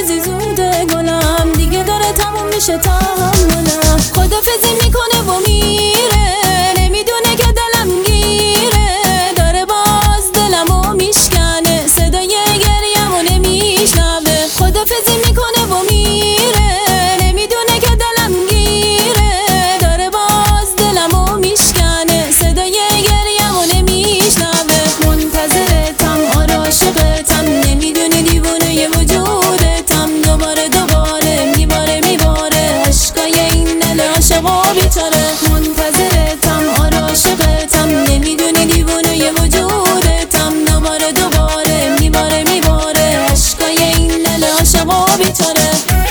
خدافزی زوده گلم، دیگه داره تموم میشه تحملم. خدافزی میکنه و میره، نمیدونه که دلم گیره، داره باز دلمو میشکنه، صدای گریه‌مو نمیشنوه. خدافزی میکنه و میره، نمیدونه که دلم گیره، داره باز دلمو میشکنه، صدای گریه‌مو نمیشنوه. منتظرتم، آره عاشقتم، نمیدونی دیوونه وجودتم. دوباره میباره عشقای این دل عاشقا بیچاره. منتظرتم، آره عاشقتم، نمیدونی دیوونه وجودتم. دوباره میباره عشقای این دل عاشقا بیچاره.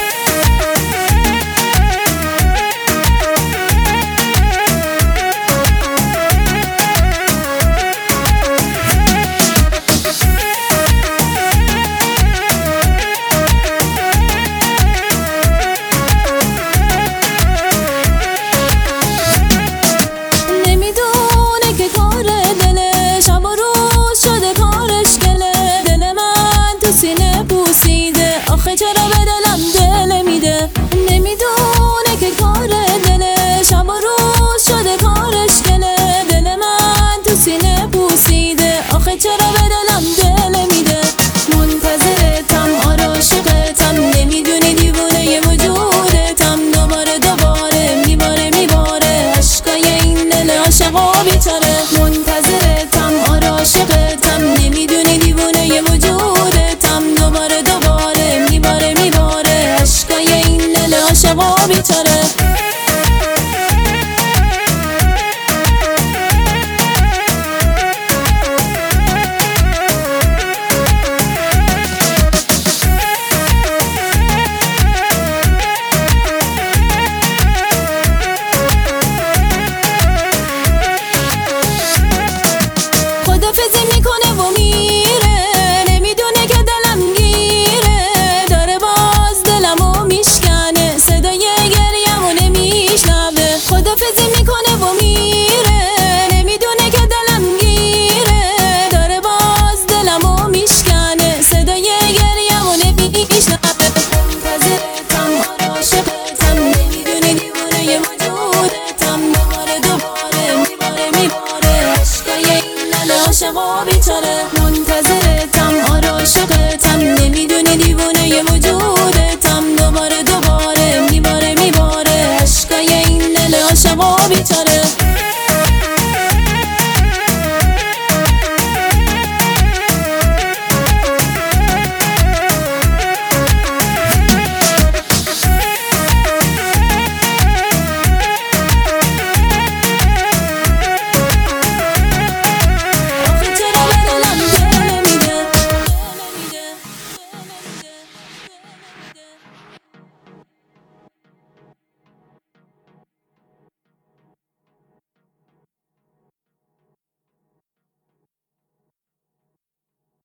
آخه چرا به دلم دل میده، نمیدونه که کار دله، شب و روز شده کارش گله. دل من تو سینه پوسیده، آخه چرا به دلم دل میده. منتظرتم، آره عاشقتم، نمیدونی دیوونه وجودتم. دوباره میباره عشقای این دل عاشقا بیچاره. منتظرتم، آره عاشقتم، نمیدونی دیوونه وجودتم. دوباره میباره عشقای این دل عاشقا بیچاره. خدافزی میکنه و میره، نمیدونه که دلم گیره، داره باز دلمو میشکنه، صدای گریه‌مو نمیشنوه. خدافزی میکنه و میره، نمیدونه که دلم گیره، داره باز دلمو میشکنه، صدای گریه‌مو نمیشنوه. منتظرتم، آره عاشقتم، نمیدونی دیوونه وجودتم. دوباره میباره عشقای این دل عاشقا بیچاره. منتظرتم، آره عاشقتم، نمیدونی دیوونه وجود